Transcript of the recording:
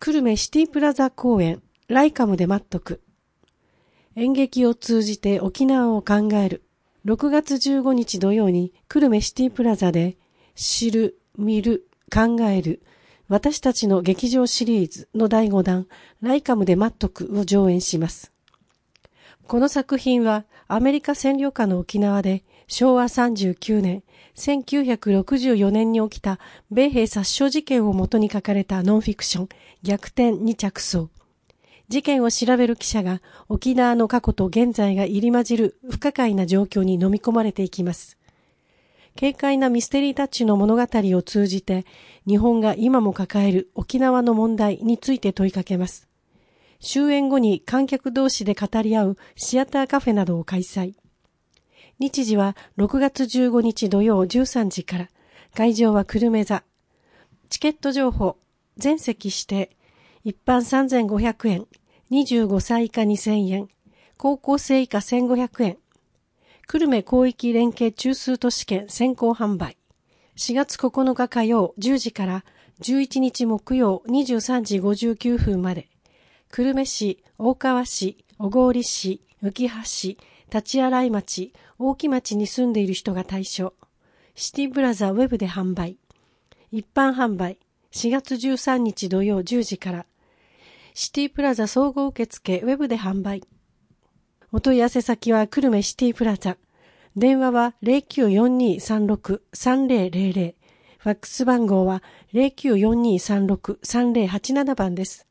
久留米シティプラザ公演、ライカムで待っとく。演劇を通じて沖縄を考える。6月15日土曜に久留米シティプラザで知る、見る、考える私たちの劇場シリーズの第5弾ライカムで待っとくを上演します。この作品はアメリカ占領下の沖縄で昭和39年、1964年に起きた米兵殺傷事件をもとに書かれたノンフィクション逆転に着想。事件を調べる記者が沖縄の過去と現在が入り混じる不可解な状況に飲み込まれていきます。軽快なミステリータッチの物語を通じて日本が今も抱える沖縄の問題について問いかけます。終演後に観客同士で語り合うシアターカフェなどを開催。日時は6月15日土曜13時から、会場は久留米座。チケット情報、全席指定、一般3500円、25歳以下2000円、高校生以下1500円。久留米広域連携中枢都市圏先行販売。4月9日火曜10時から11日木曜23時59分まで。久留米市、大川市、小郡市、浮羽市、立洗町、大木町に住んでいる人が対象。シティプラザウェブで販売。一般販売。4月13日土曜10時から。シティプラザ総合受付ウェブで販売。お問い合わせ先は久留米シティプラザ。電話は 0942363000。ファックス番号は 0942363087 番です。